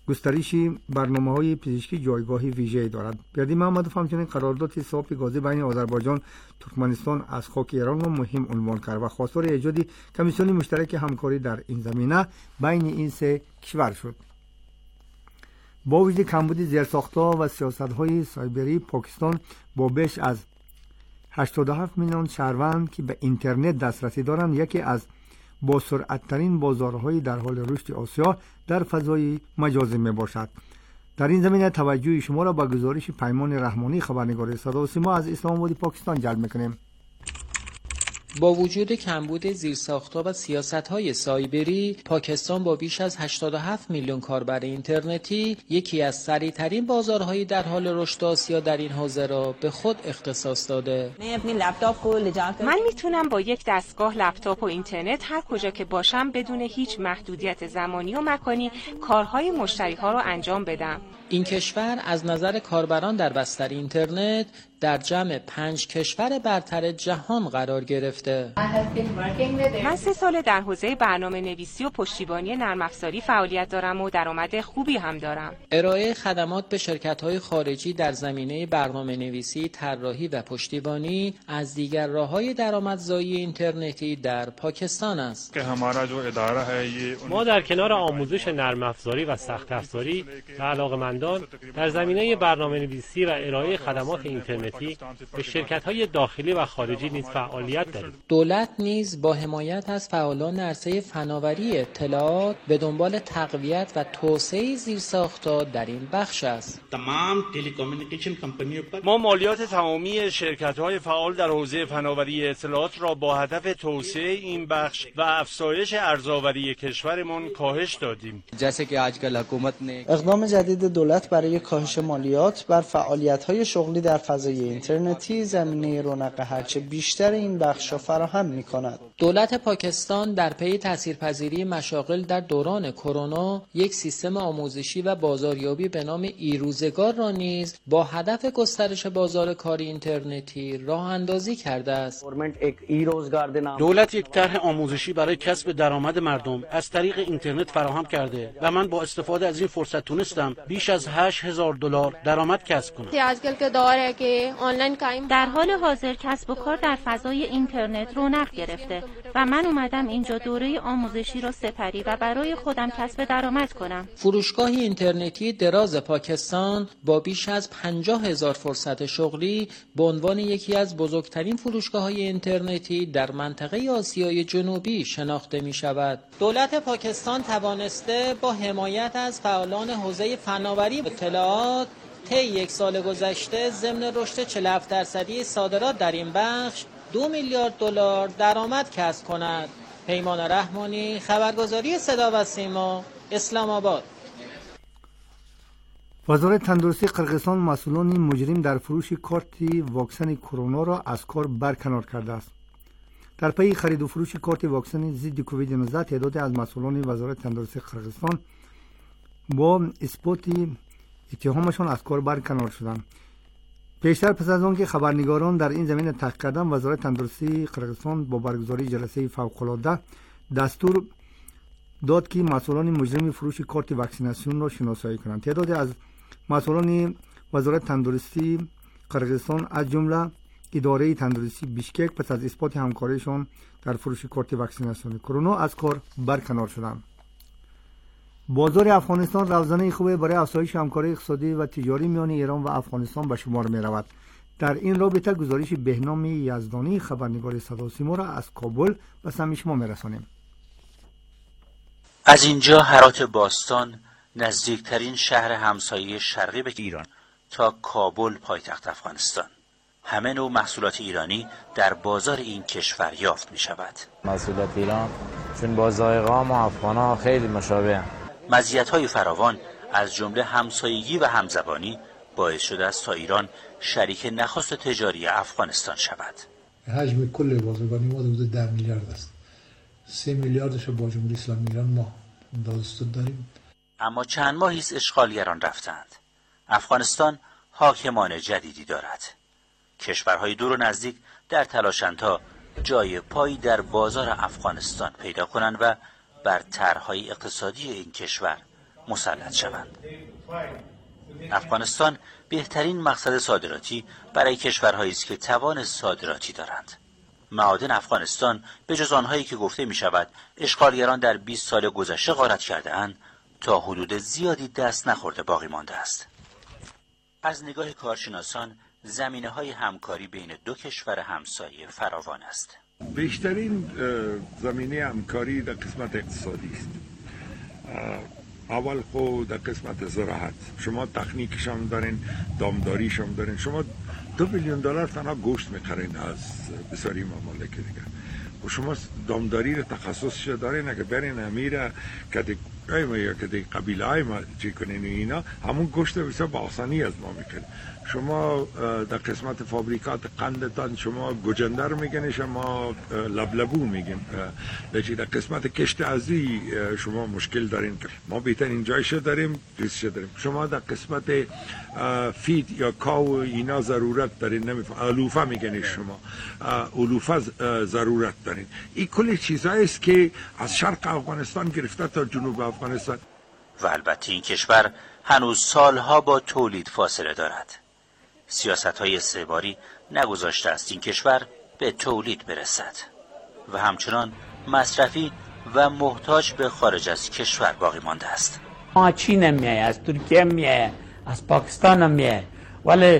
گسترش برنامه‌های پزشکی جایگاهی ویژه‌ای دارد. بیادی محمدوف همچنین قرارداد صاف گازی بین آذربایجان ترکمنستان از خاک ایران را مهم عنوان کرد و خواستار ایجاد کمیسیون مشترک همکاری در این زمینه بین این سه کشور شد. با وجود کمبود زیرساخت‌ها و سیاست‌های سایبری، پاکستان با بیش از 87 میلیون شهروند که به اینترنت دسترسی دارند یکی از با سرعت‌ترین بازارهای در حال رشد آسیا در فضای مجازی میباشد. در این زمینه توجه شما را به گزارش پیمان رحمانی خبرنگار صدا و سیما از اسلام آباد پاکستان جلب می‌کنیم. با وجود کمبود زیرساخت‌ها و سیاست‌های سایبری، پاکستان با بیش از 87 میلیون کاربر اینترنتی یکی از سریع‌ترین بازارهای در حال رشد آسیا در این حوزه را به خود اختصاص داده. من میتونم با یک دستگاه لپتاپ و اینترنت هر کجا که باشم بدون هیچ محدودیت زمانی و مکانی کارهای مشتری‌ها را انجام بدم. این کشور از نظر کاربران در بستر اینترنت در جمع 5 کشور برتر جهان قرار گرفته. من 3 سال در حوزه برنامه نویسی و پشتیبانی نرم افزاری فعالیت دارم و درآمد خوبی هم دارم. ارائه خدمات به شرکت‌های خارجی در زمینه برنامه نویسی، طراحی و پشتیبانی از دیگر راه‌های درآمدزایی اینترنتی در پاکستان است. ما در کنار آموزش نرم افزاری و سخت افزاری به علاقه‌مندان در زمینه برنامه‌نویسی و ارائه خدمات اینترنتی به شرکت‌های داخلی و خارجی نیز فعالیت داریم. دولت نیز با حمایت از فعالان عرصه فناوری اطلاعات به دنبال تقویت و توسعه زیرساخت‌ها در این بخش است. ما مالیات تمامی شرکت‌های فعال در حوزه فناوری اطلاعات را با هدف توسعه این بخش و افزایش ارزآوری کشورمان کاهش دادیم. اقدام جدید دولت برای کاهش مالیات بر فعالیت‌های شغلی در فضای اینترنتی زمینه رونق هرچه بیشتر این بخش را فراهم می‌کند. دولت پاکستان در پی تاثیرپذیری مشاغل در دوران کرونا یک سیستم آموزشی و بازاریابی به نام ایروزگار را نیز با هدف گسترش بازار کار اینترنتی راه اندازی کرده است. دولت یک طرح آموزشی برای کسب درآمد مردم از طریق اینترنت فراهم کرده و من با استفاده از این فرصت تونستم بیش از $8,000 درآمد کسب کنم. در حال حاضر کسب و کار در فضای اینترنت رونق گرفته و من اومدم اینجا دوره آموزشی را سپری و برای خودم کسب درآمد کنم. فروشگاه اینترنتی دراز پاکستان با بیش از 50,000 فرصت شغلی به عنوان یکی از بزرگترین فروشگاه‌های اینترنتی در منطقه آسیای جنوبی شناخته می‌شود. دولت پاکستان توانسته با حمایت از فعالان حوزه فناوری اطلاعات طی 1 سال گذشته ضمن رشد 47% صادرات در این بخش $2 میلیارد درآمد کسب کند. پیمان رحمانی، خبرگزاری صدا و سیما، اسلام آباد. وزارت تندرستی قرقیزستان مسئولان مجرم در فروش کارت واکسن کرونا را از کار برکنار کرده است. در پی خرید و فروش کارت واکسن ضد کووید 19 تعدادی از مسئولان وزارت تندرستی قرقیزستان با اثبات اتهامشان از کار برکنار شدند. پیشتر پس از آنکه خبرنگاران در این زمینه تحقیق کردند، وزارت تندرستی قرقیزستان با برگزاری جلسه فوق‌العاده دستور داد که مسئولان مجرم فروش کارت واکسیناسیون را شناسایی کنند. تعدادی از مسئولان وزارت تندرستی قرقیزستان از جمله اداره تندرستی بیشکک پس از اثبات همکاریشان در فروش کارت واکسیناسیون کرونا از کار برکنار شدند. بازار افغانستان روزنه خوبی برای افزایش همکاری اقتصادی و تجاری میان ایران و افغانستان به شمار می رود. در این رابطه گزارش بهنام یزدانی خبرنگار صدا و سیما را از کابل به سمع شما می رسانیم. از اینجا هرات باستان نزدیکترین شهر همسایه شرقی به ایران تا کابل پایتخت افغانستان، همه نوع محصولات ایرانی در بازار این کشور یافت می شود. محصولات ایران چون با ذائقه ما افغانا خیلی مشابه هم. مزیت‌های فراوان از جمله همسایگی و همزبانی باعث شده است تا ایران شریک نخست تجاری افغانستان شود. حجم کل بازرگانی ما حدود 10 میلیارد است. 3 میلیاردش با جمهوری اسلامی ایران ما دادستان داریم. اما چند ماهی است اشغالگران رفتند. افغانستان حاکمان جدیدی دارد. کشورهای دور و نزدیک در تلاشند تا جای پایی در بازار افغانستان پیدا کنند و بر طرح‌های اقتصادی این کشور مسلط شوند. افغانستان بهترین مقصد صادراتی برای کشورهایی است که توان صادراتی دارند. معادن افغانستان به جز آنهایی که گفته می شود اشغالگران در 20 سال گذشته غارت کرده اند، تا حدود زیادی دست نخورده باقی مانده است. از نگاه کارشناسان زمینه‌های همکاری بین دو کشور همسایه فراوان است. بیشترین زمینه همکاری در قسمت اقتصادی است. اول خود در قسمت زراعت، شما تکنیکش هم دارین، دامداریش هم دارین. شما $2 بیلیون تنها گوشت میخرین از بسیاری ممالک دیگه و شما دامداری رو تخصصش دارین. اگه برین امیره که که قبیله های ما چی کنین اینا همون گوشت بسیار با آسانی از ما میکنین. شما در قسمت فابریکات قندتان شما گوجنده رو میگن، شما لبلبو میگیم. در قسمت کشت ازی شما مشکل دارین که ما بهترین جایش داریم، ریزش داریم. شما در قسمت فید یا کاو اینا ضرورت دارین، علوفه میگن شما، علوفه ضرورت دارین. این کل چیزایی است که از شرق افغانستان گرفته تا جنوب افغانستان. و البته این کشور هنوز سالها با تولید فاصله دارد. سیاست‌های سه‌باری نگذاشته است این کشور به تولید برسد و همچنان مصرفی و محتاج به خارج از کشور باقی مانده است. از چین هم میاد، از ترکیه هم میاد، از پاکستان هم میاد، ولی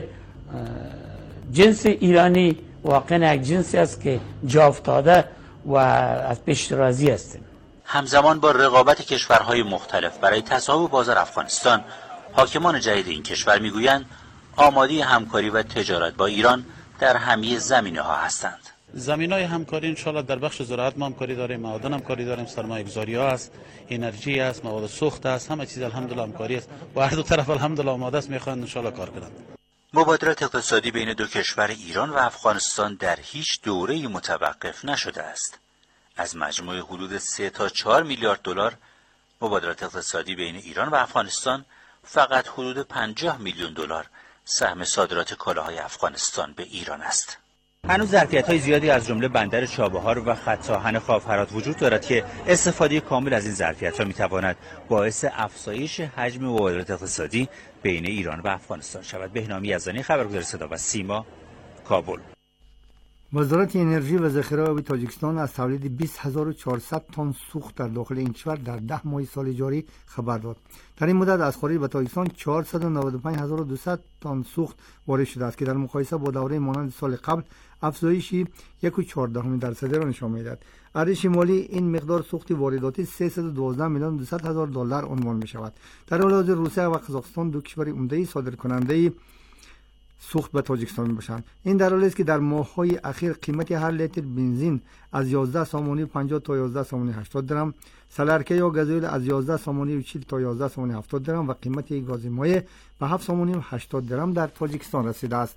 جنس ایرانی واقعا یک جنسی است که جا افتاده و از پیش راضی هستیم. همزمان با رقابت کشورهای مختلف برای تصاحب بازار افغانستان، حاکمان جدید این کشور میگویند آماده همکاری و تجارت با ایران در همه زمینه‌ها هستند. زمینه‌های همکاری انشالله در بخش زراعت ما همکاری داریم، معادن همکاری داریم، سرمایه‌گذاری‌ها است، انرژی است، مواد سوخت است، همه چیز الحمدلله همکاری است و هر دو طرف الحمدلله آماده است میخوان انشالله کار کنند. مبادلات اقتصادی بین دو کشور ایران و افغانستان در هیچ دوره‌ای متوقف نشده است. از مجموع حدود 3 تا 4 میلیارد دلار مبادلات اقتصادی بین ایران و افغانستان فقط حدود 50 میلیون دلار سهم صادرات کالاهای افغانستان به ایران است. هنوز ظرفیت‌های زیادی از جمله بندر چابهار و خط آهن خاف-هرات وجود دارد که استفاده کامل از این ظرفیت‌ها می‌تواند باعث افزایش حجم مبادلات اقتصادی بین ایران و افغانستان شود. بهنام یزدانی، خبرگزار صدا و سیما، کابل. وزارت انرژی و ذخیره آبی تاجیکستان از تولید 20400 تن سوخت در داخل این کشور در 10 ماه سال جاری خبر داد. در این مدت از خارج به تاجیکستان 495200 تن سوخت وارد شده است که در مقایسه با دوره مانند سال قبل افزایشی 1.14% را نشان می‌دهد. ارزش شمالی این مقدار سوخت وارداتی 312 میلیون 200 هزار دلار عنوان می‌شود. در حال حاضر روسیه و قزاقستان دو کشور عمده صادرکننده سوخت به تاجیکستان میباشند. این در حالی است که در ماه‌های اخیر قیمت هر لیتر بنزین از 11 سامانی 50 تا 11 سامانی 80 درم، سلرکه یا گازوئیل از 11 سامانی 40 تا 11 سامانی 70 درم و قیمت گاز مایع به 7 سامانی 80 درم در تاجیکستان رسیده است.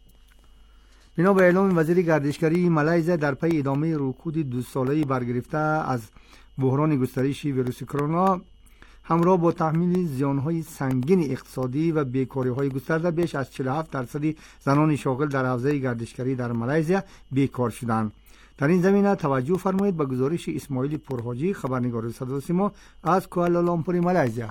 بنا به اعلام وزیر گردشگری مالزی در پی ادامه رکود 2 ساله‌ای برگرفته از بحران گسترش ویروس کرونا همراه با تحمیل زیانهای سنگین اقتصادی و بیکاری‌های گسترده، بیش از 47% زنان شاغل در حوزه گردشگری در مالزی بیکار شدند. در این زمینه توجه فرمایید به گزارش اسماعیل پرحاجی، خبرنگار صدا و سیما از کوالالامپور، مالزی.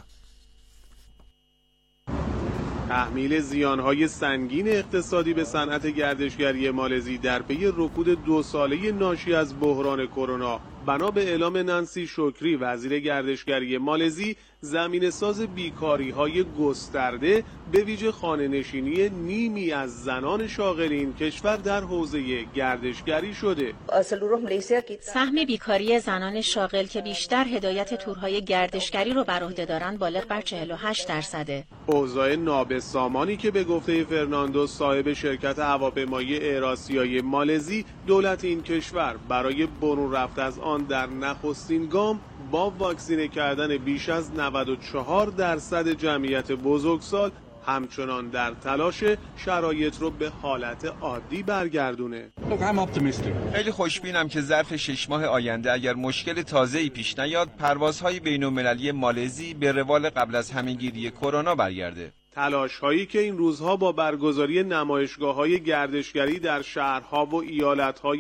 تحمیل زیانهای سنگین اقتصادی به صنعت گردشگری مالزی در پی رکود 2 ساله ناشی از بحران کرونا، بنا به اعلام نانسی شکری وزیر گردشگری مالزی، زمینه‌ساز بیکاری‌های گسترده به ویژه خانه‌نشینی نیمی از زنان شاغل این کشور در حوزه گردشگری شده. سهم بیکاری زنان شاغل که بیشتر هدایت تورهای گردشگری رو بر عهده دارند بالغ بر 48%. اوضاع نابسامانی که به گفته فرناندو صاحب شرکت هواپیمایی ایرآسیای مالزی، دولت این کشور برای برون رفت از آن در نخستین گام با واکسینه کردن بیش از 94% جمعیت بزرگسال همچنان در تلاش شرایط رو به حالت عادی برگردونه. خیلی خوشبینم که ظرف 6 ماه آینده اگر مشکل تازه‌ای پیش نیاد، پروازهای بین‌المللی مالزی به روال قبل از همه‌گیری کرونا برگرده. تلاش هایی که این روزها با برگزاری نمایشگاه‌های گردشگری در شهرها و ایالت‌های